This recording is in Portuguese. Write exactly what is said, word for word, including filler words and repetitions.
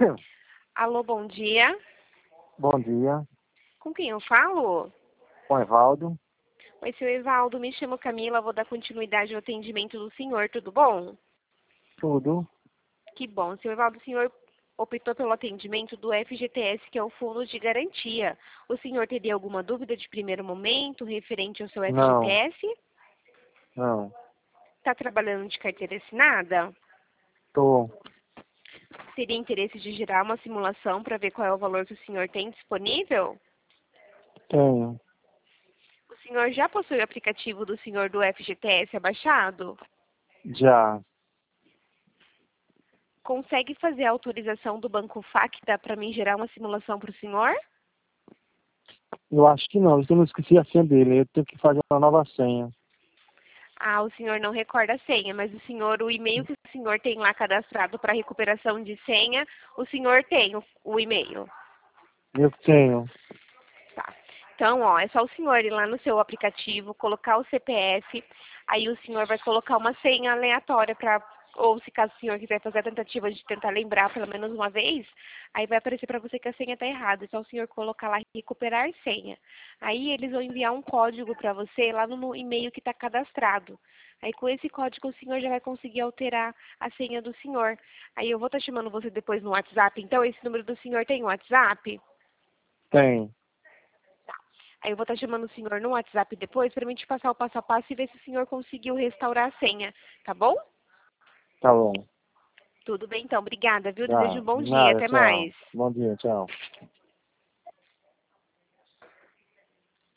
Alô, bom dia. Bom dia, Com quem eu falo? com Evaldo. Oi, seu Evaldo, me chamo Camila, vou dar continuidade ao atendimento do senhor, tudo bom? Tudo? Que bom. Seu Evaldo, o senhor optou pelo atendimento do F G T S, que é o Fundo de Garantia. O senhor teria alguma dúvida de primeiro momento referente ao seu Não, F G T S? não. Está trabalhando de carteira assinada? Tô. Teria interesse de gerar uma simulação para ver qual é o valor que o senhor tem disponível? Tenho. O senhor já possui o aplicativo do senhor do F G T S abaixado? Já. Consegue fazer a autorização do Banco Facta para mim gerar uma simulação para o senhor? Eu acho que não, eu não esqueci a senha dele. Eu tenho que fazer uma nova senha. Ah, o senhor não recorda a senha, mas o senhor, o e-mail que o senhor tem lá cadastrado para recuperação de senha, o senhor tem o, o e-mail. Eu tenho. Tá. Então, ó, é só o senhor ir lá no seu aplicativo, colocar o C P F, aí o senhor vai colocar uma senha aleatória para, ou se caso o senhor quiser fazer a tentativa de tentar lembrar pelo menos uma vez, aí vai aparecer para você que a senha está errada. É só o senhor colocar lá recuperar senha. Aí eles vão enviar um código para você lá no e-mail que está cadastrado. Aí com esse código o senhor já vai conseguir alterar a senha do senhor. Aí eu vou estar chamando você depois no WhatsApp. Então esse número do senhor tem WhatsApp? Tem. Aí eu vou estar chamando o senhor no WhatsApp depois para mim te passar o passo a passo e ver se o senhor conseguiu restaurar a senha, tá bom? Tá bom. Tudo bem então, obrigada, viu? Desejo Tá. um bom dia, Nada, até tchau. mais. Bom dia, tchau.